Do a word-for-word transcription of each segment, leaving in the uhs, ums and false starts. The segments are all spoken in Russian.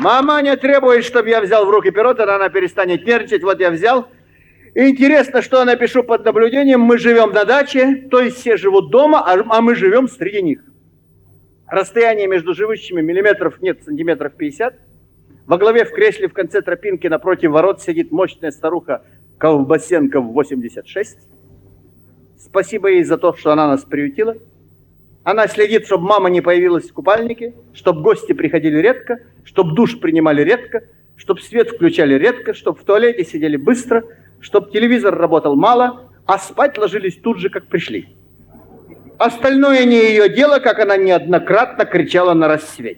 Маманя требует, чтобы я взял в руки перо, тогда она перестанет нервничать. Вот я взял. И интересно, что я напишу под наблюдением. Мы живем на даче, то есть все живут дома, а, а мы живем среди них. Расстояние между живущими миллиметров нет, сантиметров пятьдесят. Во главе в кресле в конце тропинки напротив ворот сидит мощная старуха Ковбасенко в восемьдесят шесть. Спасибо ей за то, что она нас приютила. Она следит, чтобы мама не появилась в купальнике, чтобы гости приходили редко, чтобы душ принимали редко, чтобы свет включали редко, чтобы в туалете сидели быстро, чтобы телевизор работал мало, а спать ложились тут же, как пришли. Остальное не ее дело, как она неоднократно кричала на рассвете.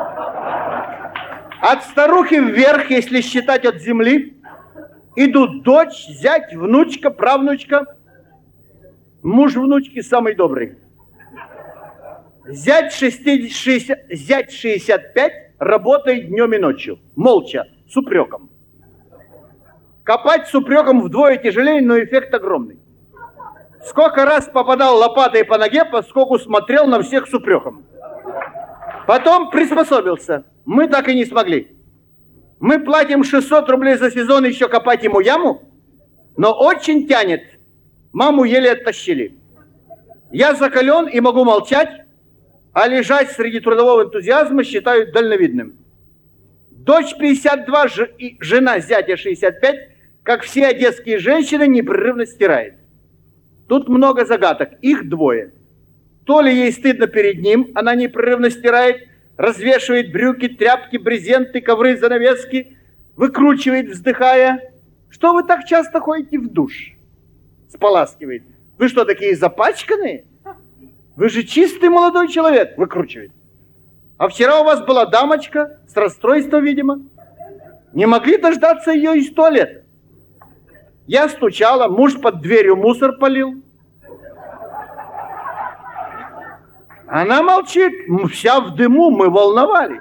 От старухи вверх, если считать от земли, идут дочь, зять, внучка, правнучка. Муж внучки самый добрый. Зять, шестьдесят, шестьдесят, зять шестьдесят пять работает днем и ночью, молча, с упреком. Копать с упреком вдвое тяжелее, но эффект огромный. Сколько раз попадал лопатой по ноге, поскольку смотрел на всех с упреком. Потом приспособился. Мы так и не смогли. Мы платим шестьсот рублей за сезон еще копать ему яму, но очень тянет. Маму еле оттащили. Я закален и могу молчать, а лежать среди трудового энтузиазма считаю дальновидным. Дочь пятьдесят два, жена зятя шестьдесят пять, как все одесские женщины, непрерывно стирает. Тут много загадок, их двое. То ли ей стыдно перед ним, она непрерывно стирает, развешивает брюки, тряпки, брезенты, ковры, занавески, выкручивает, вздыхая. Что вы так часто ходите в душ? Споласкивает. Вы что, такие запачканные? Вы же чистый молодой человек, выкручивает. А вчера у вас была дамочка с расстройством, видимо. Не могли дождаться ее из туалета. Я стучала, муж под дверью мусор полил. Она молчит, вся в дыму, мы волновались.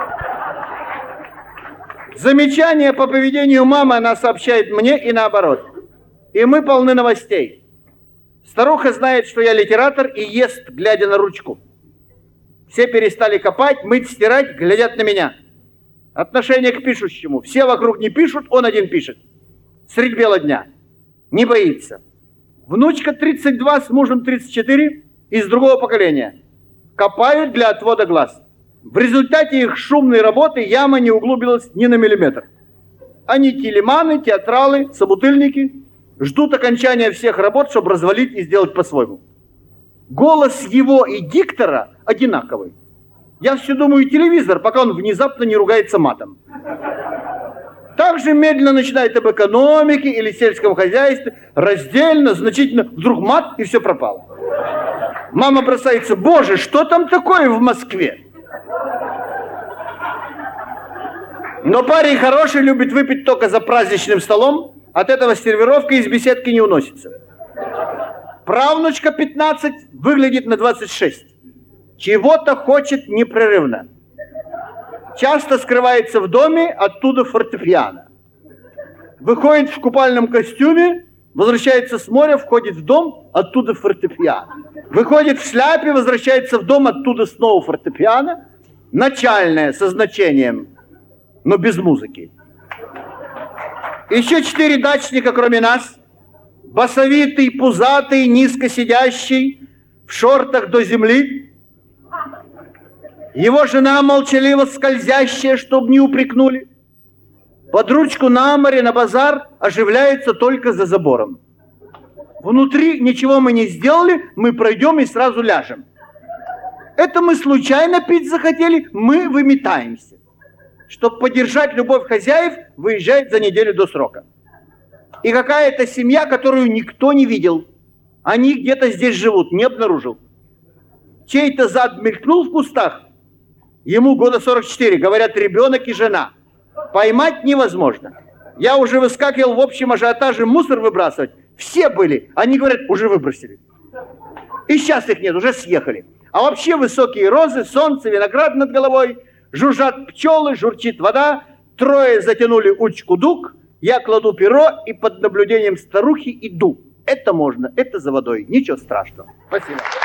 Замечания по поведению мамы она сообщает мне и наоборот. И мы полны новостей. Старуха знает, что я литератор и ест, глядя на ручку. Все перестали копать, мыть, стирать, глядят на меня. Отношение к пишущему. Все вокруг не пишут, он один пишет. Средь бела дня. Не боится. Внучка тридцать два с мужем тридцать четыре из другого поколения. Копают для отвода глаз. В результате их шумной работы яма не углубилась ни на миллиметр. Они телеманы, театралы, собутыльники ждут окончания всех работ, чтобы развалить и сделать по-своему. Голос его и диктора одинаковый. Я все думаю, телевизор, пока он внезапно не ругается матом. Также медленно начинает об экономике или сельском хозяйстве, раздельно, значительно, вдруг мат, и все пропало. Мама бросается: боже, что там такое в Москве? Но парень хороший, любит выпить только за праздничным столом, от этого сервировка из беседки не уносится. Правнучка пятнадцать выглядит на двадцать шесть. Чего-то хочет непрерывно. Часто скрывается в доме, оттуда фортепиано. Выходит в купальном костюме, возвращается с моря, входит в дом, оттуда фортепиано. Выходит в шляпе, возвращается в дом, оттуда снова фортепиано. Начальное, со значением, но без музыки. Еще четыре дачника, кроме нас. Басовитый, пузатый, низко сидящий, в шортах до земли. Его жена молчаливо скользящая, чтобы не упрекнули. Под ручку на море, на базар оживляется только за забором. Внутри ничего мы не сделали, мы пройдем и сразу ляжем. Это мы случайно пить захотели, мы выметаемся. Чтобы поддержать любовь хозяев, выезжает за неделю до срока. И какая-то семья, которую никто не видел. Они где-то здесь живут, не обнаружил. Чей-то зад мелькнул в кустах. Ему года сорок четыре, говорят, ребенок и жена. Поймать невозможно. Я уже выскакивал в общем ажиотаже мусор выбрасывать. Все были. Они говорят, уже выбросили. И сейчас их нет, уже съехали. А вообще высокие розы, солнце, виноград над головой. Жужжат пчелы, журчит вода. Трое затянули учку-дук. Я кладу перо и под наблюдением старухи иду. Это можно, это за водой. Ничего страшного. Спасибо.